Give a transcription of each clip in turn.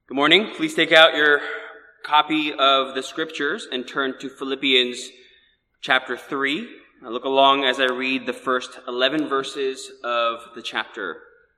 Good morning. Please take out your copy of the scriptures and turn to Philippians chapter 3. Look along as I read the first 11 verses of the chapter.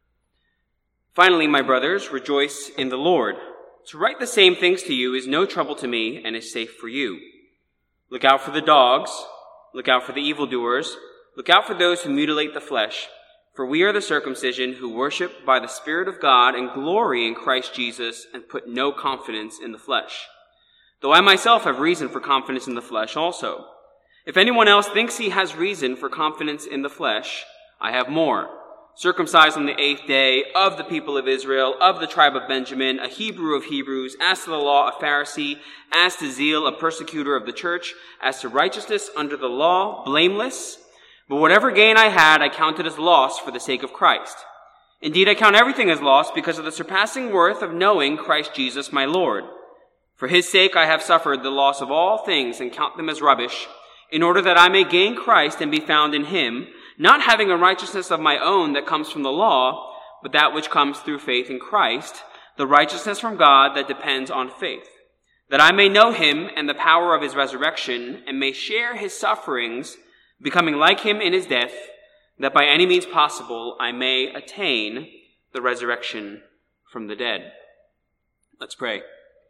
Finally, my brothers, rejoice in the Lord. To write the same things to you is no trouble to me and is safe for you. Look out for the dogs. Look out for the evildoers. Look out for those who mutilate the flesh. For we are the circumcision who worship by the Spirit of God and glory in Christ Jesus and put no confidence in the flesh. Though I myself have reason for confidence in the flesh also. If anyone else thinks he has reason for confidence in the flesh, I have more. Circumcised on the 8th day, of the people of Israel, of the tribe of Benjamin, a Hebrew of Hebrews, as to the law, a Pharisee, as to zeal, a persecutor of the church, as to righteousness under the law, blameless. But whatever gain I had, I counted as loss for the sake of Christ. Indeed, I count everything as loss because of the surpassing worth of knowing Christ Jesus my Lord. For his sake I have suffered the loss of all things and count them as rubbish, in order that I may gain Christ and be found in him, not having a righteousness of my own that comes from the law, but that which comes through faith in Christ, the righteousness from God that depends on faith, that I may know him and the power of his resurrection, and may share his sufferings, becoming like him in his death, that by any means possible I may attain the resurrection from the dead. Let's pray.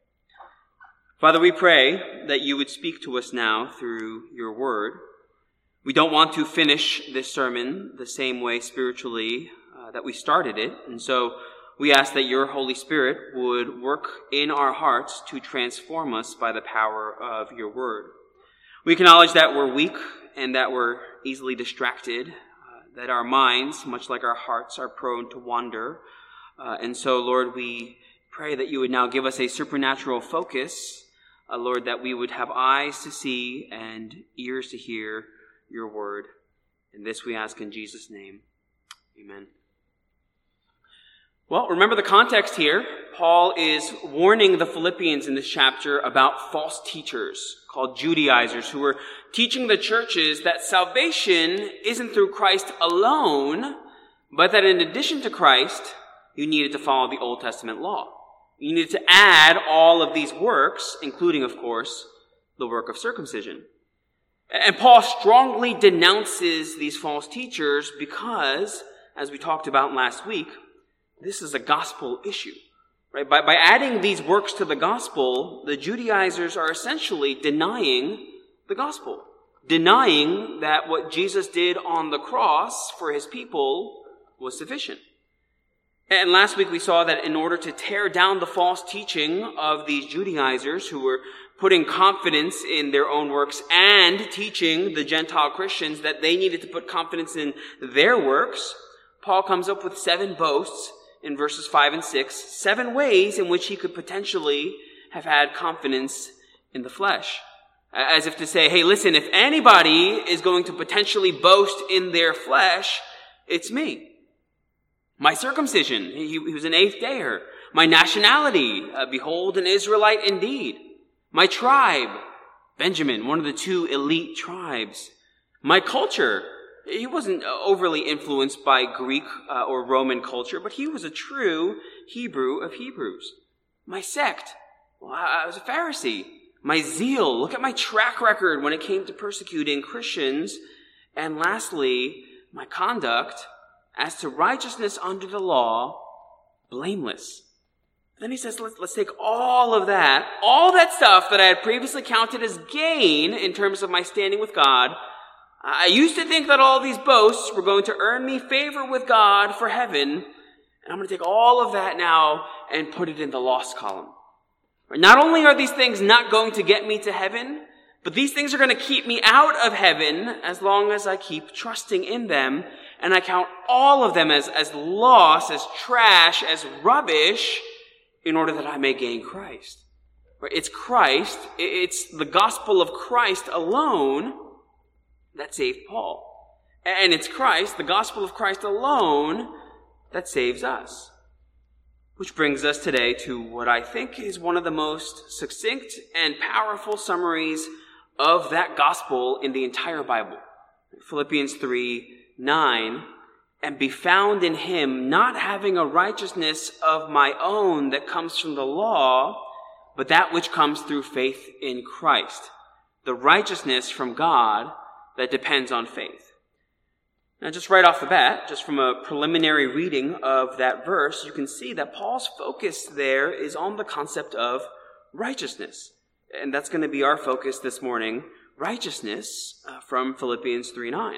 Father, we pray that you would speak to us now through your word. We don't want to finish this sermon the same way spiritually that we started it, and so we ask that your Holy Spirit would work in our hearts to transform us by the power of your word. We acknowledge that we're weak and that we're easily distracted, that our minds, much like our hearts, are prone to wander. And so, Lord, we pray that you would now give us a supernatural focus, Lord, that we would have eyes to see and ears to hear your word. And this we ask in Jesus' name. Amen. Well, remember the context here. Paul is warning the Philippians in this chapter about false teachers called Judaizers who were teaching the churches that salvation isn't through Christ alone, but that in addition to Christ, you needed to follow the Old Testament law. You needed to add all of these works, including, of course, the work of circumcision. And Paul strongly denounces these false teachers because, as we talked about last week, this is a gospel issue. Right? By adding these works to the gospel, the Judaizers are essentially denying the gospel, denying that what Jesus did on the cross for his people was sufficient. And last week we saw that in order to tear down the false teaching of these Judaizers who were putting confidence in their own works and teaching the Gentile Christians that they needed to put confidence in their works, Paul comes up with 7 boasts in verses 5 and 6, 7 ways in which he could potentially have had confidence in the flesh. As if to say, hey, listen, if anybody is going to potentially boast in their flesh, it's me. My circumcision, he was an 8th dayer. My nationality, behold, an Israelite indeed. My tribe, Benjamin, one of the 2 elite tribes. My culture, he wasn't overly influenced by Greek or Roman culture, but he was a true Hebrew of Hebrews. My sect, well, I was a Pharisee. My zeal, look at my track record when it came to persecuting Christians. And lastly, my conduct, as to righteousness under the law, blameless. Then he says, let's take all that stuff that I had previously counted as gain in terms of my standing with God. I used to think that all these boasts were going to earn me favor with God for heaven, and I'm going to take all of that now and put it in the lost column. Not only are these things not going to get me to heaven, but these things are going to keep me out of heaven as long as I keep trusting in them, and I count all of them as loss, as trash, as rubbish, in order that I may gain Christ. It's Christ, it's the gospel of Christ alone that saved Paul. And it's Christ, the gospel of Christ alone, that saves us. Which brings us today to what I think is one of the most succinct and powerful summaries of that gospel in the entire Bible. Philippians 3:9 and be found in him, not having a righteousness of my own that comes from the law, but that which comes through faith in Christ, the righteousness from God that depends on faith. Now, just right off the bat, just from a preliminary reading of that verse, you can see that Paul's focus there is on the concept of righteousness. And that's going to be our focus this morning, righteousness from Philippians 3:9.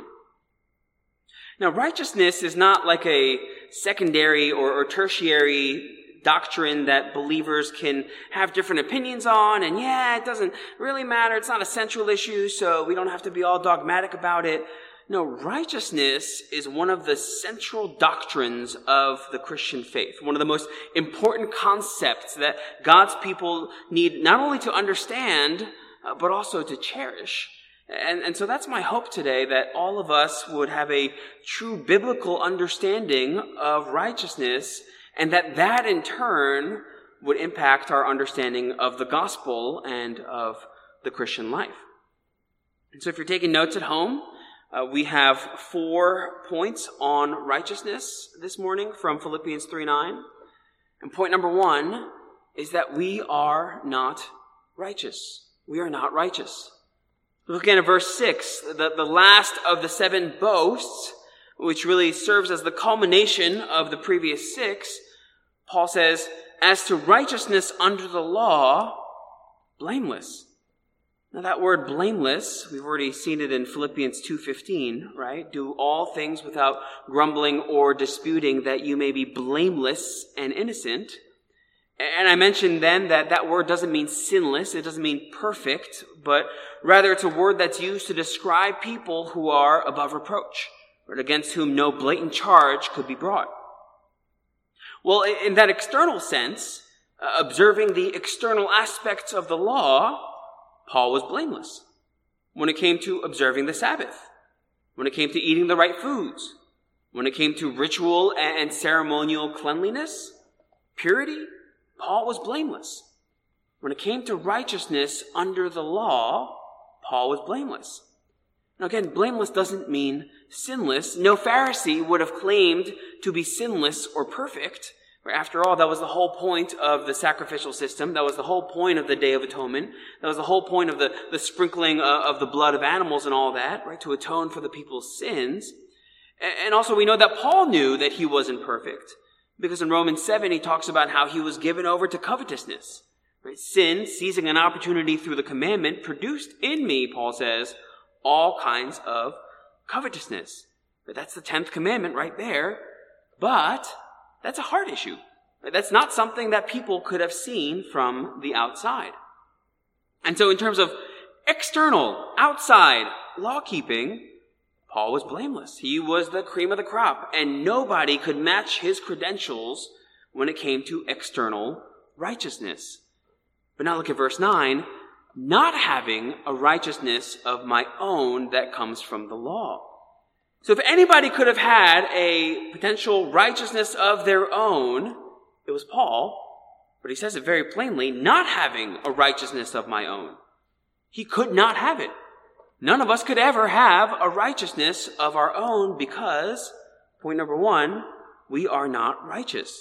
Now, righteousness is not like a secondary or tertiary doctrine that believers can have different opinions on, and it doesn't really matter. It's not a central issue, so we don't have to be all dogmatic about it. No, righteousness is one of the central doctrines of the Christian faith, one of the most important concepts that God's people need not only to understand, but also to cherish. And so that's my hope today, that all of us would have a true biblical understanding of righteousness, and that in turn would impact our understanding of the gospel and of the Christian life. And so if you're taking notes at home, we have 4 points on righteousness this morning from Philippians 3:9. And point number 1 is that we are not righteous. We are not righteous. Looking at verse 6, the last of the 7 boasts, which really serves as the culmination of the previous 6, Paul says, as to righteousness under the law, blameless. Now that word blameless, we've already seen it in Philippians 2:15, right? Do all things without grumbling or disputing, that you may be blameless and innocent. And I mentioned then that word doesn't mean sinless, it doesn't mean perfect, but rather it's a word that's used to describe people who are above reproach, or against whom no blatant charge could be brought. Well, in that external sense, observing the external aspects of the law, Paul was blameless when it came to observing the Sabbath, when it came to eating the right foods, when it came to ritual and ceremonial cleanliness, purity. Paul was blameless. When it came to righteousness under the law, Paul was blameless. Now again, blameless doesn't mean sinless. No Pharisee would have claimed to be sinless or perfect. After all, that was the whole point of the sacrificial system. That was the whole point of the Day of Atonement. That was the whole point of the sprinkling of the blood of animals and all that, right, to atone for the people's sins. And also we know that Paul knew that he wasn't perfect, because in Romans 7 he talks about how he was given over to covetousness. Right? Sin, seizing an opportunity through the commandment, produced in me, Paul says, all kinds of covetousness. But that's the 10th commandment right there. But that's a heart issue. That's not something that people could have seen from the outside. And so in terms of external, outside law-keeping, Paul was blameless. He was the cream of the crop, and nobody could match his credentials when it came to external righteousness. But now look at verse 9, not having a righteousness of my own that comes from the law. So if anybody could have had a potential righteousness of their own, it was Paul. But he says it very plainly, not having a righteousness of my own. He could not have it. None of us could ever have a righteousness of our own because, point number 1, we are not righteous.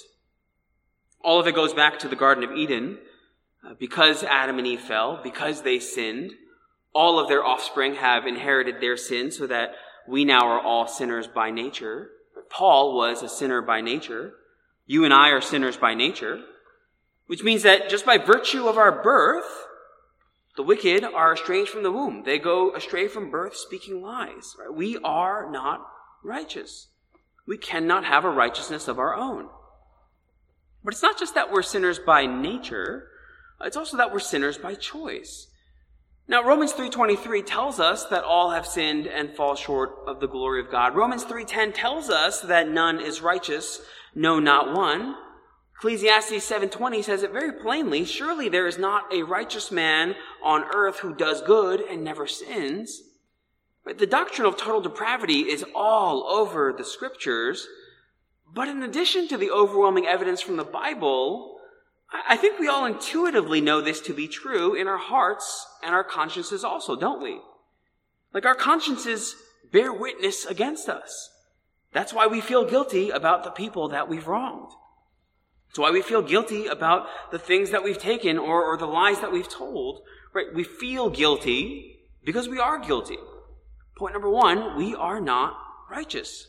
All of it goes back to the Garden of Eden. Because Adam and Eve fell, because they sinned, all of their offspring have inherited their sin so that we now are all sinners by nature. Paul was a sinner by nature. You and I are sinners by nature, which means that just by virtue of our birth, the wicked are estranged from the womb. They go astray from birth speaking lies. Right? We are not righteous. We cannot have a righteousness of our own. But it's not just that we're sinners by nature, it's also that we're sinners by choice. Now, Romans 3:23 tells us that all have sinned and fall short of the glory of God. Romans 3:10 tells us that none is righteous, no, not one. Ecclesiastes 7:20 says it very plainly, surely there is not a righteous man on earth who does good and never sins. But the doctrine of total depravity is all over the scriptures. But in addition to the overwhelming evidence from the Bible, I think we all intuitively know this to be true in our hearts and our consciences also, don't we? Like our consciences bear witness against us. That's why we feel guilty about the people that we've wronged. It's why we feel guilty about the things that we've taken or the lies that we've told. Right? We feel guilty because we are guilty. Point number one, we are not righteous.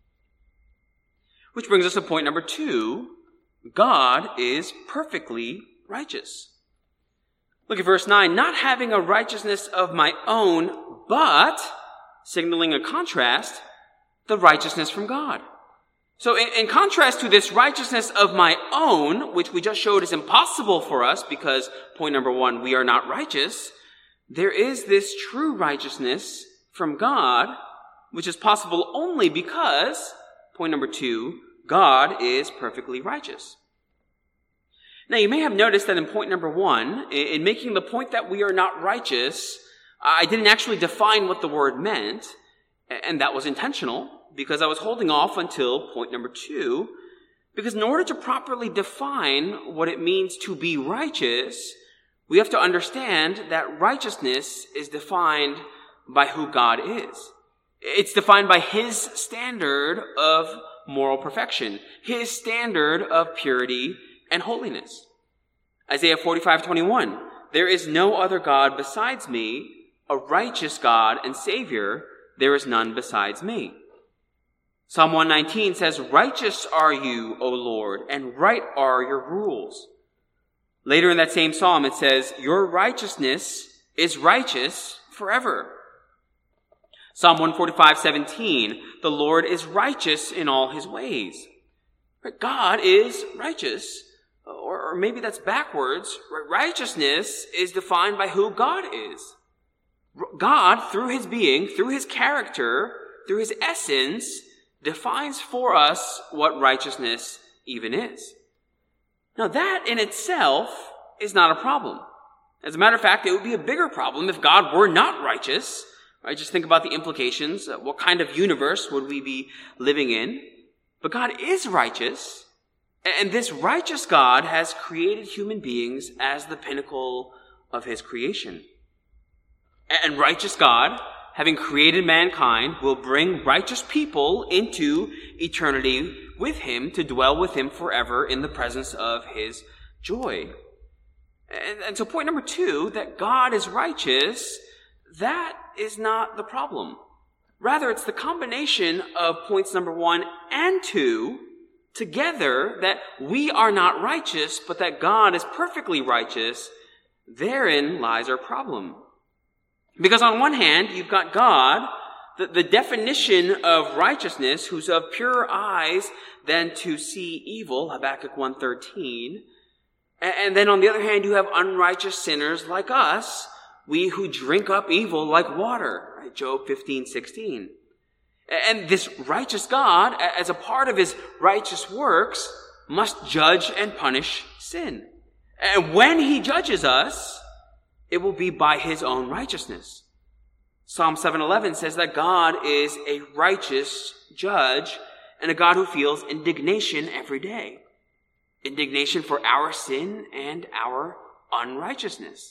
Which brings us to point number two, God is perfectly righteous. Look at verse 9. Not having a righteousness of my own, but, signaling a contrast, the righteousness from God. So in contrast to this righteousness of my own, which we just showed is impossible for us because, point number one, we are not righteous, there is this true righteousness from God, which is possible only because, point number two, God is perfectly righteous. Now, you may have noticed that in point number one, in making the point that we are not righteous, I didn't actually define what the word meant, and that was intentional, because I was holding off until point number two, because in order to properly define what it means to be righteous, we have to understand that righteousness is defined by who God is. It's defined by His standard of moral perfection, His standard of purity and holiness. Isaiah 45:21, there is no other God besides me, a righteous God and Savior, there is none besides me. Psalm 119 says, righteous are you, O Lord, and right are your rules. Later in that same psalm, it says, your righteousness is righteous forever. Psalm 145:17, the Lord is righteous in all His ways. God is righteous, or maybe that's backwards. Righteousness is defined by who God is. God, through His being, through His character, through His essence, defines for us what righteousness even is. Now that in itself is not a problem. As a matter of fact, it would be a bigger problem if God were not righteous. Right? Just think about the implications. What kind of universe would we be living in? But God is righteous, and this righteous God has created human beings as the pinnacle of His creation. And righteous God, having created mankind, will bring righteous people into eternity with Him to dwell with Him forever in the presence of His joy. And so point number two, that God is righteous, that is not the problem. Rather, it's the combination of points number one and two together, that we are not righteous, but that God is perfectly righteous. Therein lies our problem. Because on one hand, you've got God, the definition of righteousness, who's of purer eyes than to see evil, Habakkuk 1:13. And then on the other hand, you have unrighteous sinners like us, we who drink up evil like water, right? Job 15:16. And this righteous God, as a part of His righteous works, must judge and punish sin. And when He judges us, it will be by His own righteousness. Psalm 7:11 says that God is a righteous judge and a God who feels indignation every day. Indignation for our sin and our unrighteousness.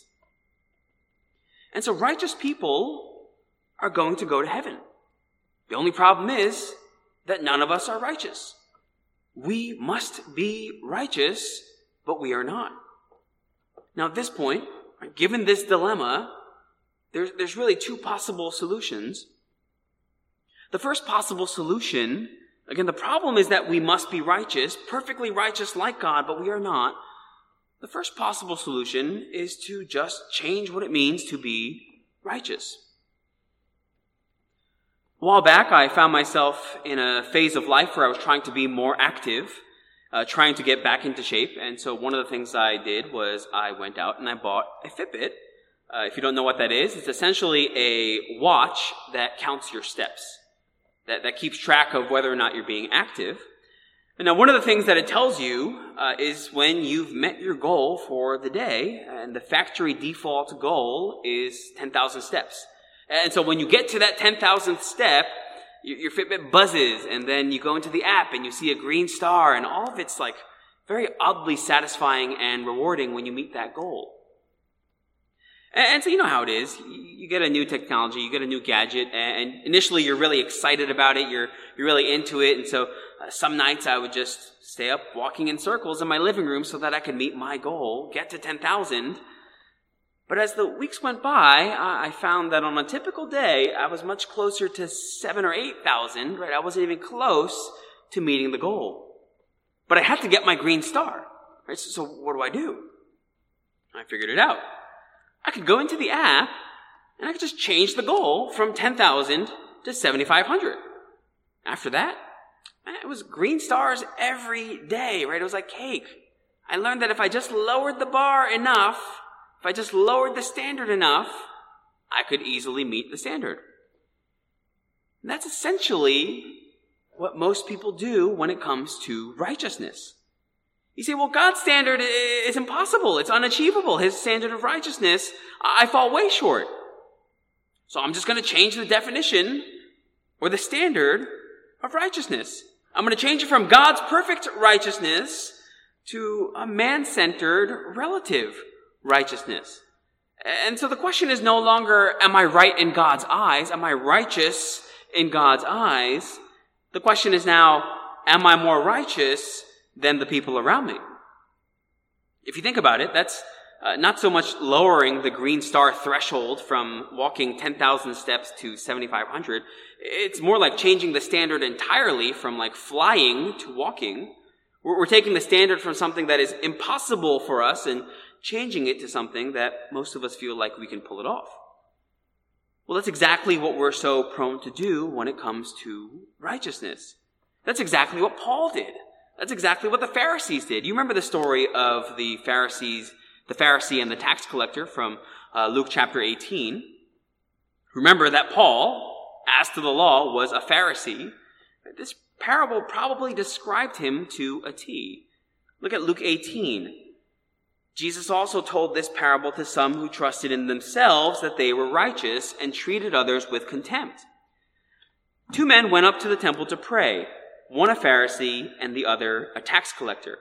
And so righteous people are going to go to heaven. The only problem is that none of us are righteous. We must be righteous, but we are not. Now at this point, given this dilemma, there's really two possible solutions. The first possible solution, again, the problem is that we must be righteous, perfectly righteous like God, but we are not. The first possible solution is to just change what it means to be righteous. A while back, I found myself in a phase of life where I was trying to be more active, trying to get back into shape. And so one of the things I did was I went out and I bought a Fitbit. If you don't know what that is, it's essentially a watch that counts your steps, that keeps track of whether or not you're being active. And now one of the things that it tells you is when you've met your goal for the day, and the factory default goal is 10,000 steps. And so when you get to that 10,000th step, your Fitbit buzzes, and then you go into the app and you see a green star, and all of it's like very oddly satisfying and rewarding when you meet that goal. And so you know how it is. You get a new technology, you get a new gadget, and initially you're really excited about it, you're really into it, and so some nights I would just stay up walking in circles in my living room so that I could meet my goal, get to 10,000. But as the weeks went by, I found that on a typical day, I was much closer to 7,000 or 8,000, right? I wasn't even close to meeting the goal. But I had to get my green star, right? So what do? I figured it out. I could go into the app, and I could just change the goal from 10,000 to 7,500. After that, it was green stars every day, right? It was like cake. I learned that if I just lowered the bar enough, if I just lowered the standard enough, I could easily meet the standard. And that's essentially what most people do when it comes to righteousness. You say, well, God's standard is impossible. It's unachievable. His standard of righteousness, I fall way short. So I'm just going to change the definition or the standard of righteousness. I'm going to change it from God's perfect righteousness to a man-centered relative righteousness. And so the question is no longer, am I right in God's eyes? Am I righteous in God's eyes? The question is now, am I more righteous than the people around me? If you think about it, that's not so much lowering the green star threshold from walking 10,000 steps to 7,500. It's more like changing the standard entirely from like flying to walking. We're taking the standard from something that is impossible for us and changing it to something that most of us feel like we can pull it off. Well, that's exactly what we're so prone to do when it comes to righteousness. That's exactly what Paul did. That's exactly what the Pharisees did. You remember the story of the Pharisee and the tax collector from Luke chapter 18. Remember that Paul, as to the law, was a Pharisee. This parable probably described him to a T. Look at Luke 18. Jesus also told this parable to some who trusted in themselves that they were righteous and treated others with contempt. 2 men went up to the temple to pray, one a Pharisee and the other a tax collector.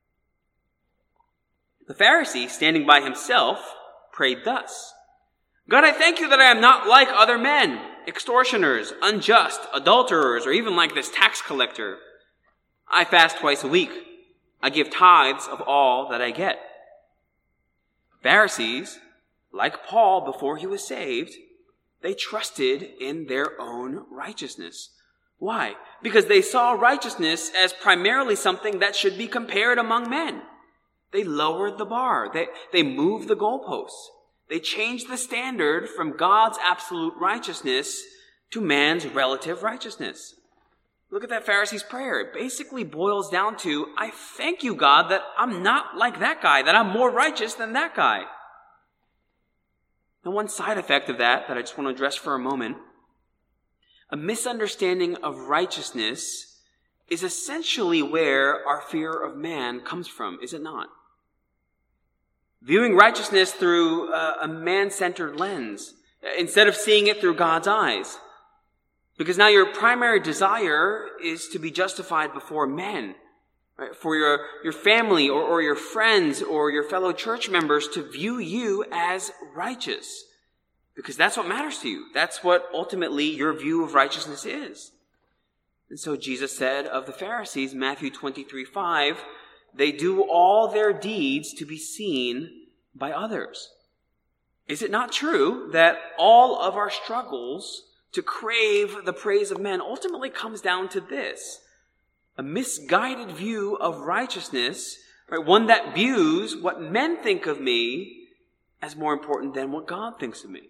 The Pharisee, standing by himself, prayed thus: God, I thank you that I am not like other men, extortioners, unjust, adulterers, or even like this tax collector. I fast twice a week. I give tithes of all that I get. Pharisees, like Paul before he was saved, they trusted in their own righteousness. Why? Because they saw righteousness as primarily something that should be compared among men. They lowered the bar. They moved the goalposts. They changed the standard from God's absolute righteousness to man's relative righteousness. Look at that Pharisee's prayer. It basically boils down to, I thank you, God, that I'm not like that guy, that I'm more righteous than that guy. Now, one side effect of that I just want to address for a moment, a misunderstanding of righteousness is essentially where our fear of man comes from, is it not? Viewing righteousness through a man-centered lens, instead of seeing it through God's eyes. Because now your primary desire is to be justified before men, right? For your family or your friends or your fellow church members to view you as righteous. Because that's what matters to you. That's what ultimately your view of righteousness is. And so Jesus said of the Pharisees, Matthew 23:5, they do all their deeds to be seen by others. Is it not true that all of our struggles to crave the praise of men ultimately comes down to this? A misguided view of righteousness, right? One that views what men think of me as more important than what God thinks of me.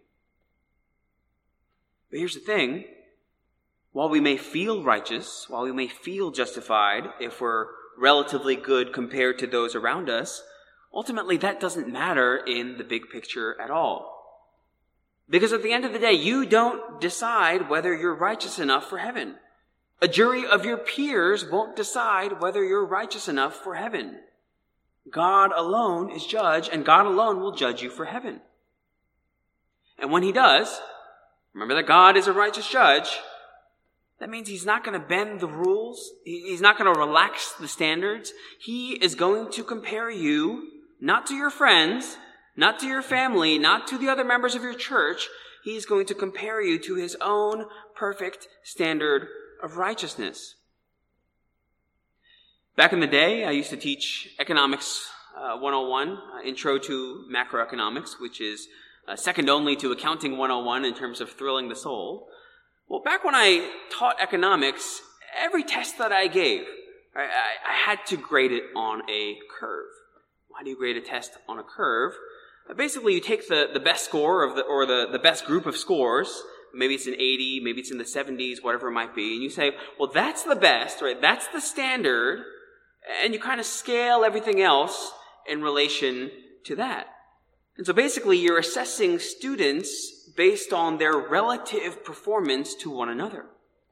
But here's the thing. While we may feel righteous, while we may feel justified if we're relatively good compared to those around us, ultimately that doesn't matter in the big picture at all. Because at the end of the day, you don't decide whether you're righteous enough for heaven. A jury of your peers won't decide whether you're righteous enough for heaven. God alone is judge, and God alone will judge you for heaven. And when he does, remember that God is a righteous judge. That means he's not going to bend the rules. He's not going to relax the standards. He is going to compare you not to your friends, not to your family, not to the other members of your church. He's going to compare you to his own perfect standard of righteousness. Back in the day, I used to teach Economics 101, Intro to Macroeconomics, which is second only to Accounting 101 in terms of thrilling the soul. Well, back when I taught economics, every test that I gave, I had to grade it on a curve. Why do you grade a test on a curve? Basically, you take the best score of the best group of scores. Maybe it's an 80, maybe it's in the 70s, whatever it might be. And you say, well, that's the best, right? That's the standard. And you kind of scale everything else in relation to that. And so basically, you're assessing students based on their relative performance to one another.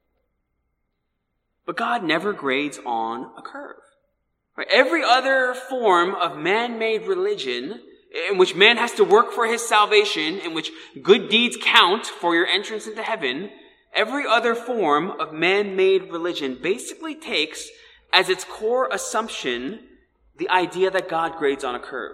But God never grades on a curve. Right? Every other form of man-made religion in which man has to work for his salvation, in which good deeds count for your entrance into heaven, every other form of man-made religion basically takes as its core assumption the idea that God grades on a curve.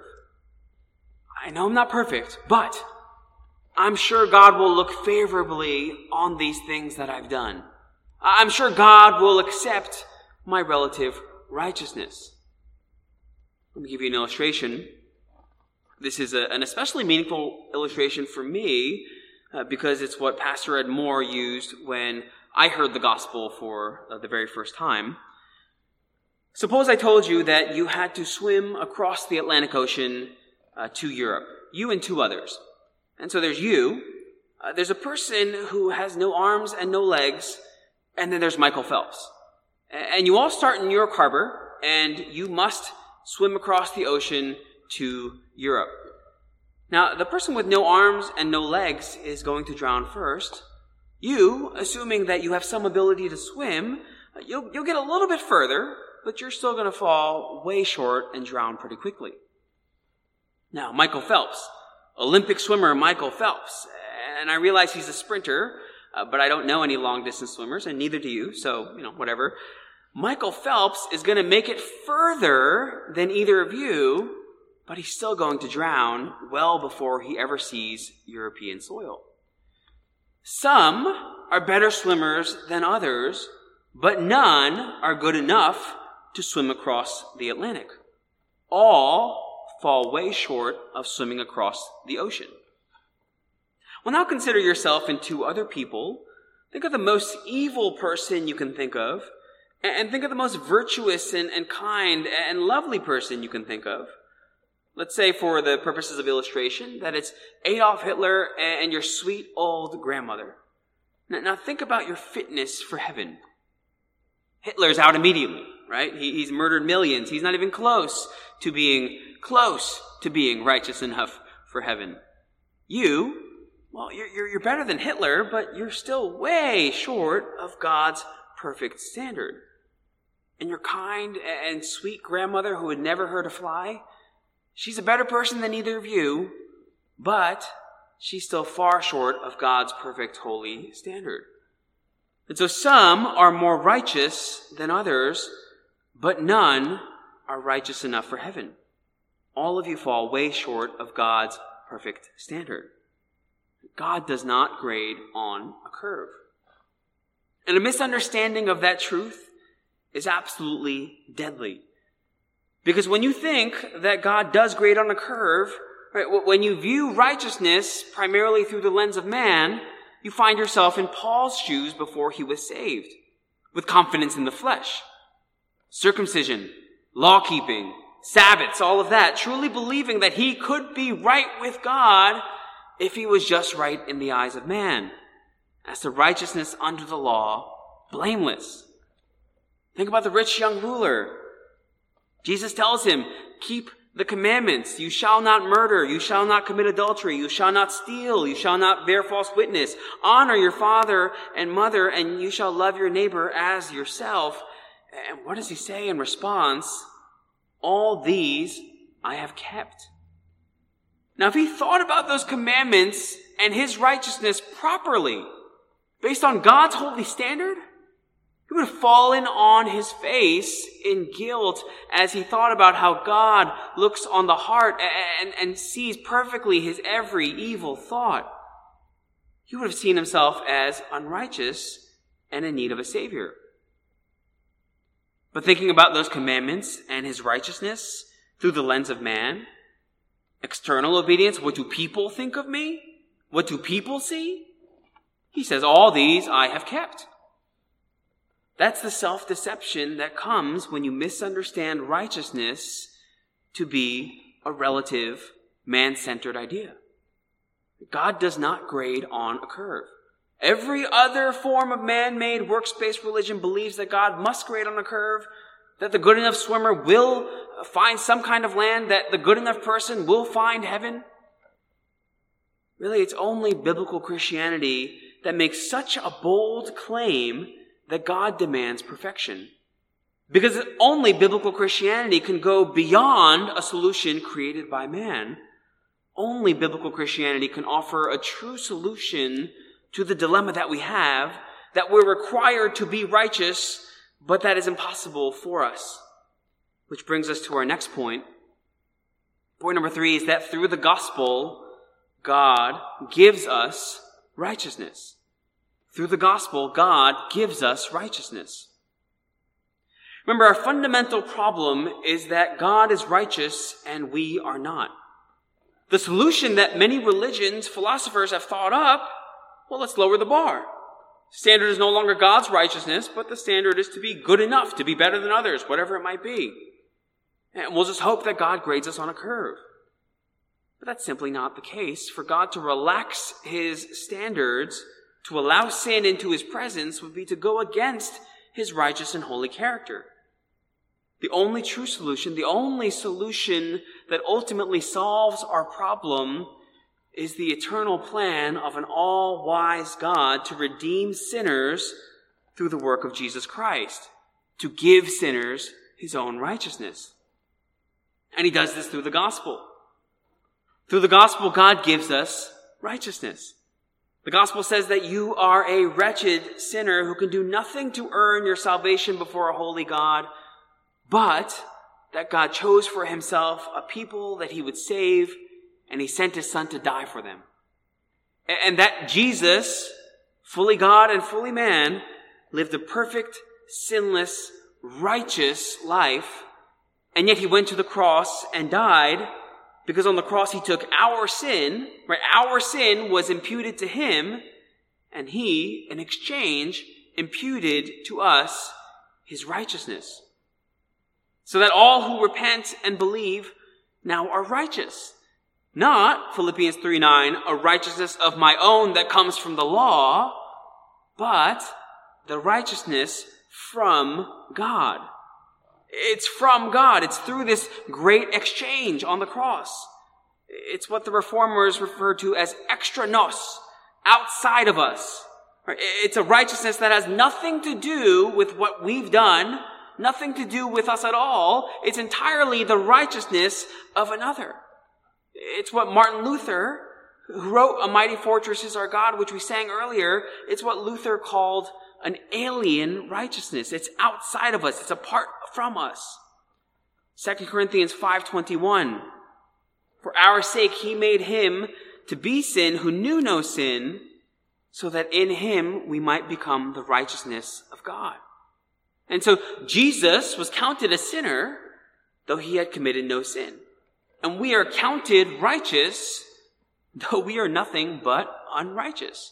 I know I'm not perfect, but I'm sure God will look favorably on these things that I've done. I'm sure God will accept my relative righteousness. Let me give you an illustration. This is an especially meaningful illustration for me because it's what Pastor Ed Moore used when I heard the gospel for the very first time. Suppose I told you that you had to swim across the Atlantic Ocean to Europe, you and two others. And so there's you, there's a person who has no arms and no legs, and then there's Michael Phelps. And you all start in New York Harbor, and you must swim across the ocean to Europe. Now, the person with no arms and no legs is going to drown first. You, assuming that you have some ability to swim, you'll get a little bit further, but you're still going to fall way short and drown pretty quickly. Now, Michael Phelps, Olympic swimmer Michael Phelps, and I realize he's a sprinter, but I don't know any long-distance swimmers, and neither do you, so, whatever. Michael Phelps is going to make it further than either of you, but he's still going to drown well before he ever sees European soil. Some are better swimmers than others, but none are good enough to swim across the Atlantic. All fall way short of swimming across the ocean. Well, now consider yourself and two other people. Think of the most evil person you can think of, and think of the most virtuous and kind and lovely person you can think of. Let's say, for the purposes of illustration, that it's Adolf Hitler and your sweet old grandmother. Now think about your fitness for heaven. Hitler's out immediately, right? He's murdered millions. He's not even close to being righteous enough for heaven. You, well, you're better than Hitler, but you're still way short of God's perfect standard. And your kind and sweet grandmother who had never hurt a fly, she's a better person than either of you, but she's still far short of God's perfect holy standard. And so some are more righteous than others, but none are righteous enough for heaven. All of you fall way short of God's perfect standard. God does not grade on a curve. And a misunderstanding of that truth is absolutely deadly. Because when you think that God does grade on a curve, right, when you view righteousness primarily through the lens of man, you find yourself in Paul's shoes before he was saved, with confidence in the flesh. Circumcision, law-keeping, Sabbaths, all of that, truly believing that he could be right with God if he was just right in the eyes of man. As to righteousness under the law, blameless. Think about the rich young ruler. Jesus tells him, keep the commandments. You shall not murder. You shall not commit adultery. You shall not steal. You shall not bear false witness. Honor your father and mother, and you shall love your neighbor as yourself. And what does he say in response? All these I have kept. Now, if he thought about those commandments and his righteousness properly, based on God's holy standard, He would have fallen on his face in guilt as he thought about how God looks on the heart and sees perfectly his every evil thought. He would have seen himself as unrighteous and in need of a Savior. But thinking about those commandments and his righteousness through the lens of man, external obedience, what do people think of me? What do people see? He says, all these I have kept. That's the self-deception that comes when you misunderstand righteousness to be a relative, man-centered idea. God does not grade on a curve. Every other form of man-made works-based religion believes that God must grade on a curve, that the good enough swimmer will find some kind of land, that the good enough person will find heaven. Really, it's only biblical Christianity that makes such a bold claim that God demands perfection. Because only biblical Christianity can go beyond a solution created by man. Only biblical Christianity can offer a true solution to the dilemma that we have, that we're required to be righteous, but that is impossible for us. Which brings us to our next point. Point number 3 is that through the gospel, God gives us righteousness. Through the gospel, God gives us righteousness. Remember, our fundamental problem is that God is righteous and we are not. The solution that many religions, philosophers have thought up, well, let's lower the bar. Standard is no longer God's righteousness, but the standard is to be good enough, to be better than others, whatever it might be. And we'll just hope that God grades us on a curve. But that's simply not the case. For God to relax his standards, to allow sin into his presence, would be to go against his righteous and holy character. The only true solution, the only solution that ultimately solves our problem is the eternal plan of an all-wise God to redeem sinners through the work of Jesus Christ, to give sinners his own righteousness. And he does this through the gospel. Through the gospel, God gives us righteousness. The gospel says that you are a wretched sinner who can do nothing to earn your salvation before a holy God, but that God chose for himself a people that he would save, and he sent his son to die for them. And that Jesus, fully God and fully man, lived a perfect, sinless, righteous life, and yet he went to the cross and died, because on the cross he took our sin, right? Our sin was imputed to him, and he, in exchange, imputed to us his righteousness. So that all who repent and believe now are righteous. Not, Philippians 3:9, a righteousness of my own that comes from the law, but the righteousness from God. It's from God. It's through this great exchange on the cross. It's what the reformers refer to as extra nos, outside of us. It's a righteousness that has nothing to do with what we've done, nothing to do with us at all. It's entirely the righteousness of another. It's what Martin Luther, who wrote A Mighty Fortress is Our God, which we sang earlier, it's what Luther called an alien righteousness. It's outside of us. It's apart from us. 2 Corinthians 5:21. For our sake he made him to be sin who knew no sin, so that in him we might become the righteousness of God. And so Jesus was counted a sinner, though he had committed no sin. And we are counted righteous, though we are nothing but unrighteous.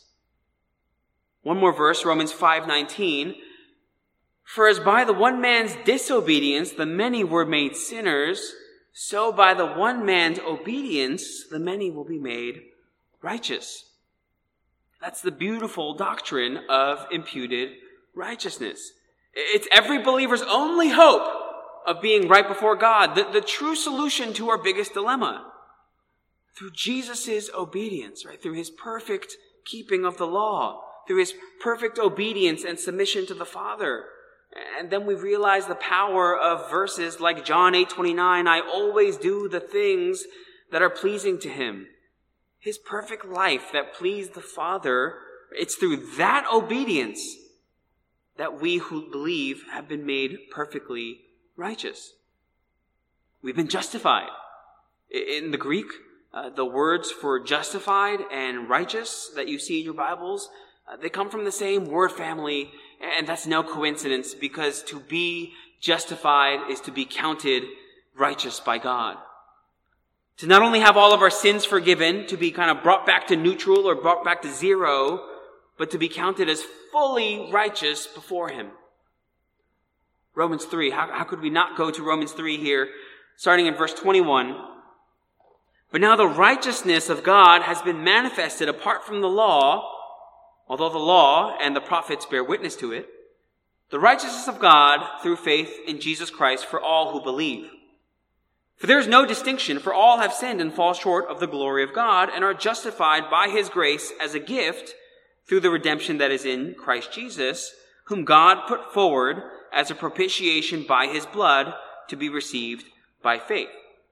One more verse, Romans 5:19. For as by the one man's disobedience the many were made sinners, so by the one man's obedience the many will be made righteous. That's the beautiful doctrine of imputed righteousness. It's every believer's only hope of being right before God, the true solution to our biggest dilemma. Through Jesus' obedience, right? Through his perfect keeping of the law, through his perfect obedience and submission to the Father. And then we realize the power of verses like John 8:29, I always do the things that are pleasing to him. His perfect life that pleased the Father, it's through that obedience that we who believe have been made perfectly righteous. We've been justified. In the Greek, the words for justified and righteous that you see in your Bibles, they come from the same word family, and that's no coincidence, because to be justified is to be counted righteous by God. To not only have all of our sins forgiven, to be kind of brought back to neutral or brought back to zero, but to be counted as fully righteous before Him. Romans 3. How could we not go to Romans 3 here, starting in verse 21? But now the righteousness of God has been manifested apart from the law, although the law and the prophets bear witness to it, the righteousness of God through faith in Jesus Christ for all who believe. For there is no distinction, for all have sinned and fall short of the glory of God and are justified by His grace as a gift through the redemption that is in Christ Jesus, whom God put forward as a propitiation by His blood to be received by faith.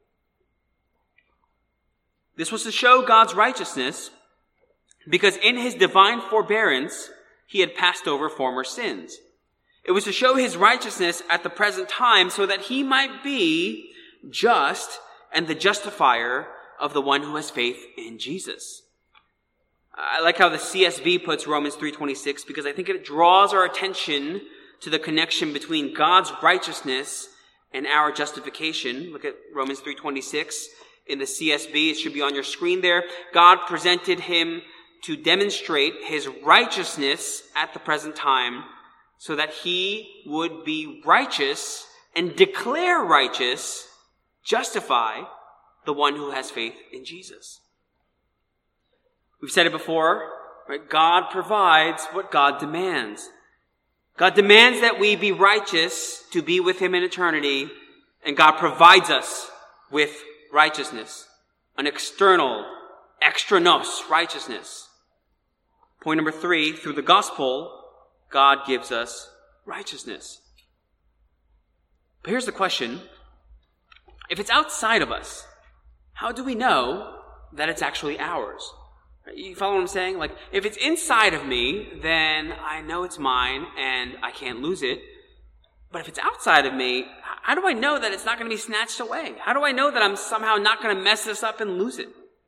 This was to show God's righteousness, because in His divine forbearance, He had passed over former sins. It was to show His righteousness at the present time so that He might be just and the justifier of the one who has faith in Jesus. I like how the CSB puts Romans 3:26, because I think it draws our attention to the connection between God's righteousness and our justification. Look at Romans 3:26 in the CSB. It should be on your screen there. God presented Him to demonstrate His righteousness at the present time so that He would be righteous and declare righteous, justify the one who has faith in Jesus. We've said it before, right? God provides what God demands. God demands that we be righteous to be with Him in eternity, and God provides us with righteousness, an external, extranos righteousness. Point number 3, through the gospel, God gives us righteousness. But here's the question. If it's outside of us, how do we know that it's actually ours? You follow what I'm saying? Like, if it's inside of me, then I know it's mine and I can't lose it. But if it's outside of me, how do I know that it's not going to be snatched away? How do I know that I'm somehow not going to mess this up and lose it?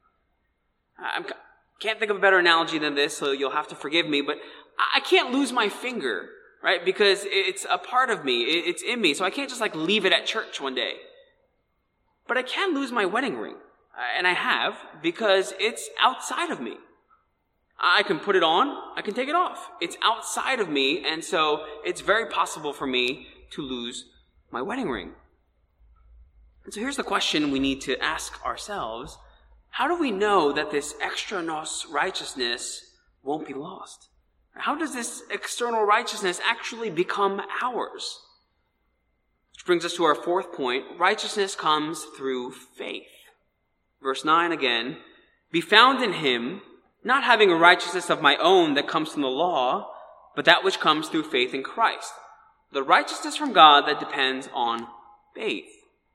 I can't think of a better analogy than this, so you'll have to forgive me, but I can't lose my finger, right? Because it's a part of me. It's in me. So I can't just leave it at church one day. But I can lose my wedding ring. And I have, because it's outside of me. I can put it on, I can take it off. It's outside of me, and so it's very possible for me to lose my wedding ring. And so here's the question we need to ask ourselves. How do we know that this extranos righteousness won't be lost? How does this external righteousness actually become ours? Which brings us to our fourth point. Righteousness comes through faith. Verse 9 again, be found in Him, not having a righteousness of my own that comes from the law, but that which comes through faith in Christ. The righteousness from God that depends on faith.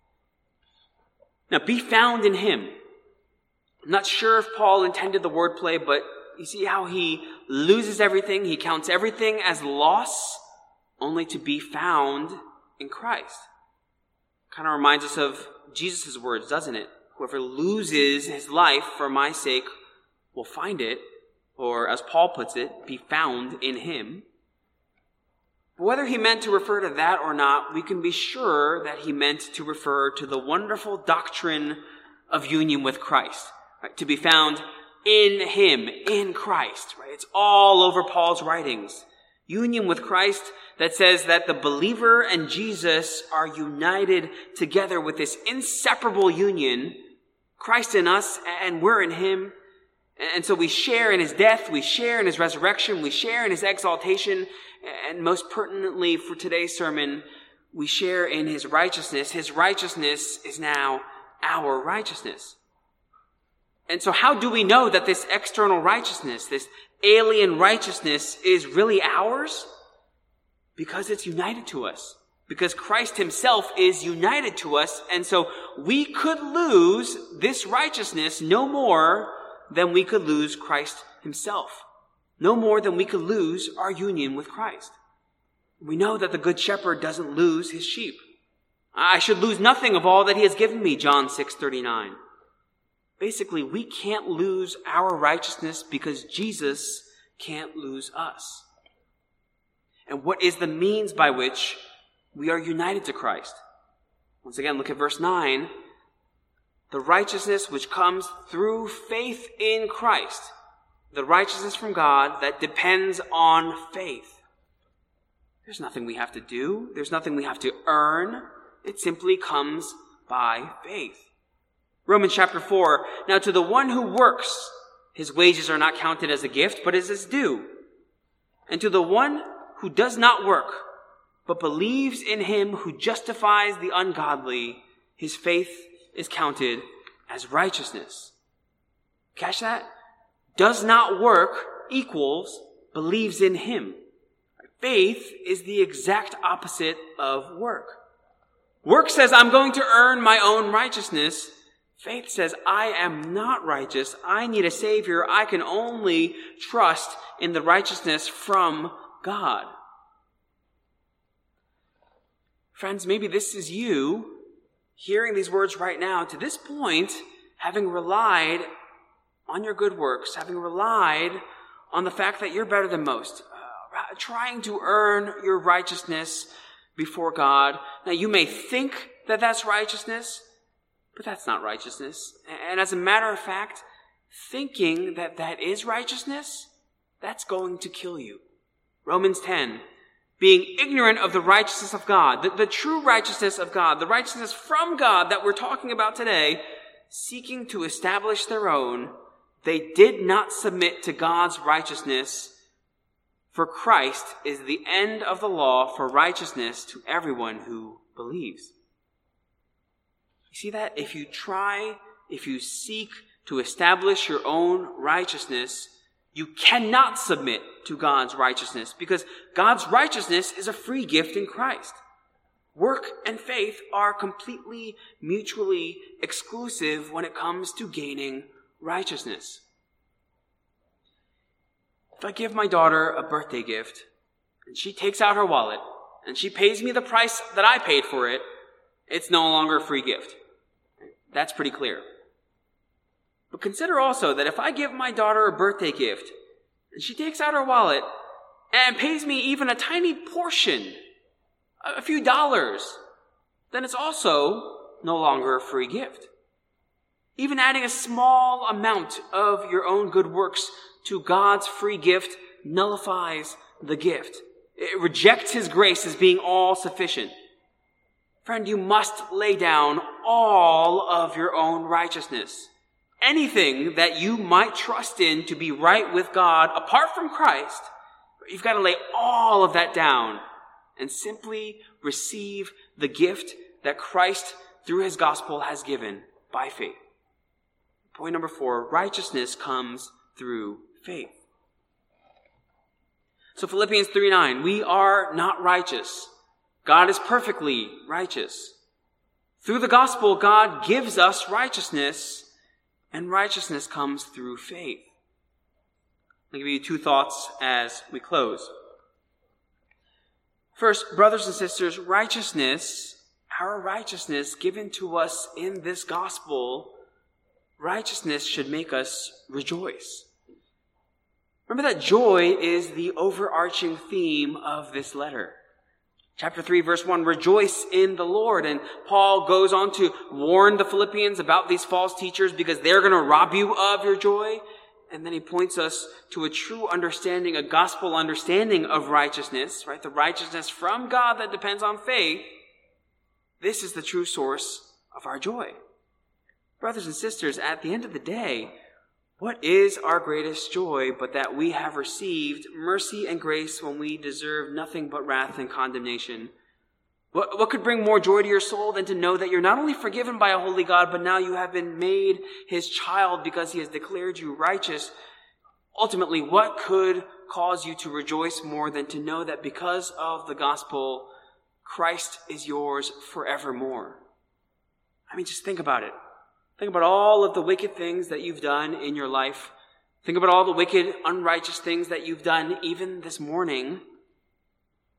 Now, be found in Him. I'm not sure if Paul intended the wordplay, but you see how he loses everything, he counts everything as loss, only to be found in Christ. Kind of reminds us of Jesus' words, doesn't it? Whoever loses his life for my sake will find it, or as Paul puts it, be found in Him. But whether he meant to refer to that or not, we can be sure that he meant to refer to the wonderful doctrine of union with Christ, right? To be found in Him, in Christ, right? It's all over Paul's writings. Union with Christ that says that the believer and Jesus are united together with this inseparable union, Christ in us and we're in Him. And so we share in His death, we share in His resurrection, we share in His exaltation, and most pertinently for today's sermon, we share in His righteousness. His righteousness is now our righteousness. And so how do we know that this external righteousness, this alien righteousness is really ours? Because it's united to us. Because Christ Himself is united to us. And so we could lose this righteousness no more than we could lose Christ Himself. No more than we could lose our union with Christ. We know that the good shepherd doesn't lose his sheep. I should lose nothing of all that he has given me, John 6:39. Basically, we can't lose our righteousness because Jesus can't lose us. And what is the means by which we are united to Christ? Once again, look at verse 9. The righteousness which comes through faith in Christ. The righteousness from God that depends on faith. There's nothing we have to do. There's nothing we have to earn. It simply comes by faith. Romans chapter 4. Now to the one who works, his wages are not counted as a gift, but as his due. And to the one who does not work, but believes in him who justifies the ungodly, his faith is counted as righteousness. Catch that? Does not work equals believes in him. Faith is the exact opposite of work. Work says, I'm going to earn my own righteousness. Faith says, I am not righteous. I need a Savior. I can only trust in the righteousness from God. Friends, maybe this is you hearing these words right now. To this point, having relied on your good works, having relied on the fact that you're better than most, trying to earn your righteousness before God. Now, you may think that that's righteousness, but that's not righteousness. And as a matter of fact, thinking that that is righteousness, that's going to kill you. Romans 10, being ignorant of the righteousness of God, the true righteousness of God, the righteousness from God that we're talking about today, seeking to establish their own, they did not submit to God's righteousness. For Christ is the end of the law for righteousness to everyone who believes. You see that? If you seek to establish your own righteousness, you cannot submit to God's righteousness because God's righteousness is a free gift in Christ. Work and faith are completely mutually exclusive when it comes to gaining righteousness. If I give my daughter a birthday gift and she takes out her wallet and she pays me the price that I paid for it, it's no longer a free gift. That's pretty clear. But consider also that if I give my daughter a birthday gift and she takes out her wallet and pays me even a tiny portion, a few dollars, then it's also no longer a free gift. Even adding a small amount of your own good works to God's free gift nullifies the gift. It rejects his grace as being all sufficient. Friend, you must lay down all of your own righteousness. Anything that you might trust in to be right with God apart from Christ, you've got to lay all of that down and simply receive the gift that Christ through his gospel has given by faith. Point number 4, righteousness comes through faith. So Philippians 3:9, we are not righteous. God is perfectly righteous. Through the gospel, God gives us righteousness, and righteousness comes through faith. I'll give you 2 thoughts as we close. First, brothers and sisters, our righteousness given to us in this gospel, righteousness should make us rejoice. Remember that joy is the overarching theme of this letter. Chapter 3, verse 1, rejoice in the Lord. And Paul goes on to warn the Philippians about these false teachers because they're going to rob you of your joy. And then he points us to a true understanding, a gospel understanding of righteousness, right? The righteousness from God that depends on faith. This is the true source of our joy. Brothers and sisters, at the end of the day, what is our greatest joy but that we have received mercy and grace when we deserve nothing but wrath and condemnation? What could bring more joy to your soul than to know that you're not only forgiven by a holy God, but now you have been made his child because he has declared you righteous? Ultimately, what could cause you to rejoice more than to know that because of the gospel, Christ is yours forevermore? I mean, just think about it. Think about all of the wicked things that you've done in your life. Think about all the wicked, unrighteous things that you've done even this morning.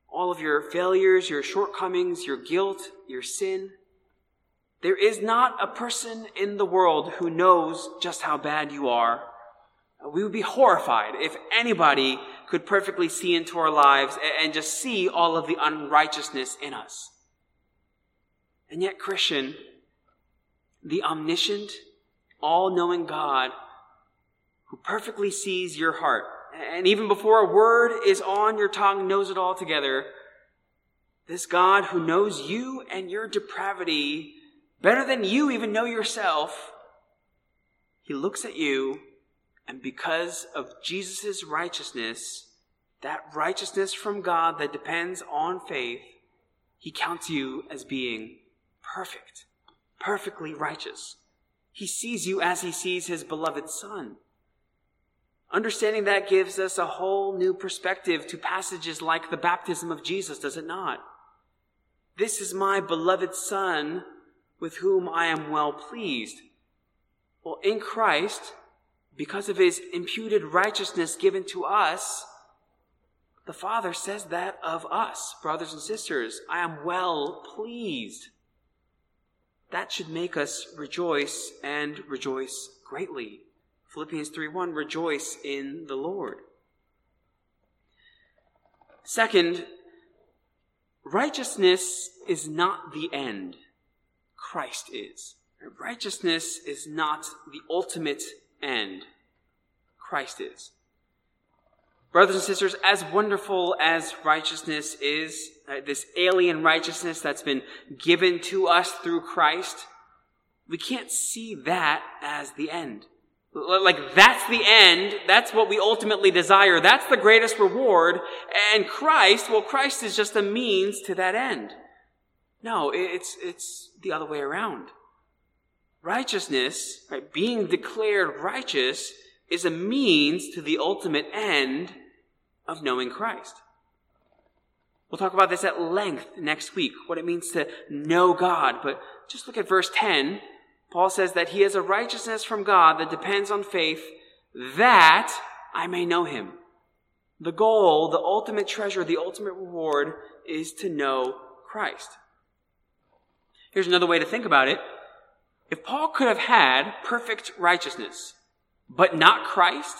all of your failures, your shortcomings, your guilt, your sin. There is not a person in the world who knows just how bad you are. We would be horrified if anybody could perfectly see into our lives and just see all of the unrighteousness in us. And yet, Christian, the omniscient, all-knowing God who perfectly sees your heart, and even before a word is on your tongue, knows it all together, this God who knows you and your depravity better than you even know yourself, he looks at you, and because of Jesus' righteousness, that righteousness from God that depends on faith, he counts you as being perfect, perfectly righteous. He sees you as he sees his beloved Son. Understanding that gives us a whole new perspective to passages like the baptism of Jesus, does it not? This is my beloved Son with whom I am well pleased. Well, in Christ, because of his imputed righteousness given to us, the Father says that of us, brothers and sisters. I am well pleased. That should make us rejoice and rejoice greatly. Philippians 3:1, rejoice in the Lord. Second, righteousness is not the end. Christ is. Righteousness is not the ultimate end. Christ is. Brothers and sisters, as wonderful as righteousness is, this alien righteousness that's been given to us through Christ, we can't see that as the end. Like, that's the end. That's what we ultimately desire. That's the greatest reward. And Christ is just a means to that end. No, it's the other way around. Righteousness, right, being declared righteous, is a means to the ultimate end of knowing Christ. We'll talk about this at length next week, what it means to know God. But just look at verse 10. Paul says that he has a righteousness from God that depends on faith, that I may know him. The goal, the ultimate treasure, the ultimate reward is to know Christ. Here's another way to think about it. If Paul could have had perfect righteousness, but not Christ,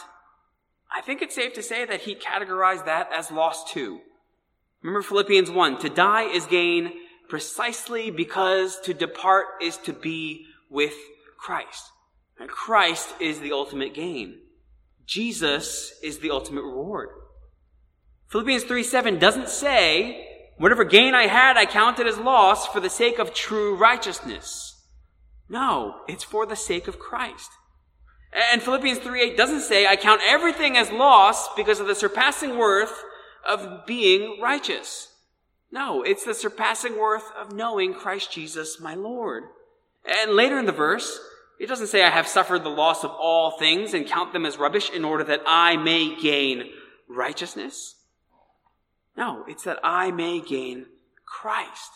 I think it's safe to say that he categorized that as lost too. Remember Philippians 1, to die is gain precisely because to depart is to be with Christ. And Christ is the ultimate gain. Jesus is the ultimate reward. Philippians 3:7 doesn't say, whatever gain I had, I counted as loss for the sake of true righteousness. No, it's for the sake of Christ. And Philippians 3:8 doesn't say, I count everything as loss because of the surpassing worth of being righteous. No, it's the surpassing worth of knowing Christ Jesus, my Lord. And later in the verse, it doesn't say, I have suffered the loss of all things and count them as rubbish in order that I may gain righteousness. No, it's that I may gain Christ.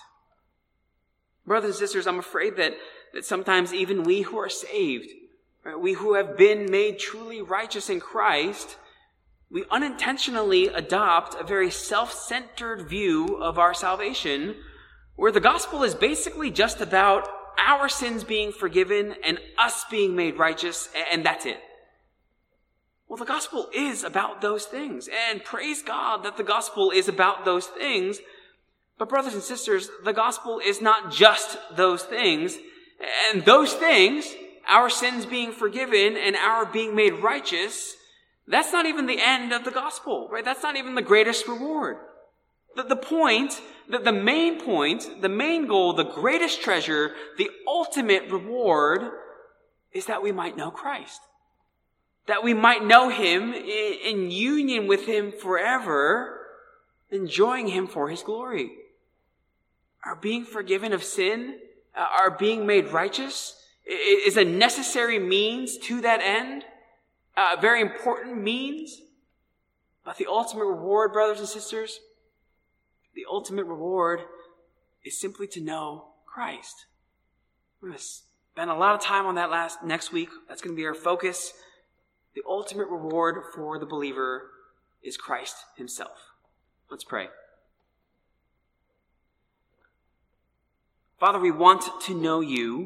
Brothers and sisters, I'm afraid that sometimes even we who are saved, right, we who have been made truly righteous in Christ, we unintentionally adopt a very self-centered view of our salvation, where the gospel is basically just about our sins being forgiven and us being made righteous, and that's it. Well, the gospel is about those things, and praise God that the gospel is about those things. But brothers and sisters, the gospel is not just those things, and those things, our sins being forgiven and our being made righteous, that's not even the end of the gospel, right? That's not even the greatest reward. The main goal, the greatest treasure, the ultimate reward is that we might know Christ. That we might know him in union with him forever, enjoying him for his glory. Our being forgiven of sin, our being made righteous, is a necessary means to that end, a very important means. But the ultimate reward, brothers and sisters, the ultimate reward is simply to know Christ. We're going to spend a lot of time on that next week. That's going to be our focus. The ultimate reward for the believer is Christ himself. Let's pray. Father, we want to know you.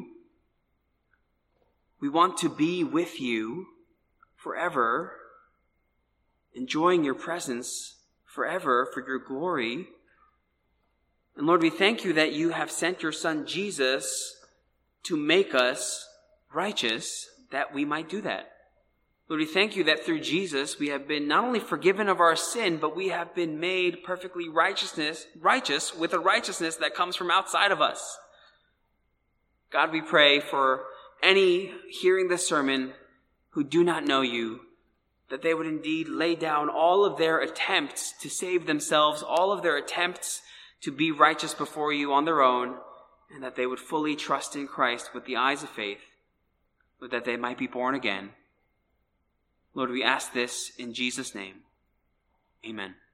We want to be with you forever, enjoying your presence forever for your glory. And Lord, we thank you that you have sent your Son Jesus to make us righteous, that we might do that. Lord, we thank you that through Jesus we have been not only forgiven of our sin, but we have been made perfectly righteous with a righteousness that comes from outside of us. God, we pray for any hearing this sermon who do not know you, that they would indeed lay down all of their attempts to save themselves, all of their attempts to be righteous before you on their own, and that they would fully trust in Christ with the eyes of faith, but that they might be born again. Lord, we ask this in Jesus' name. Amen.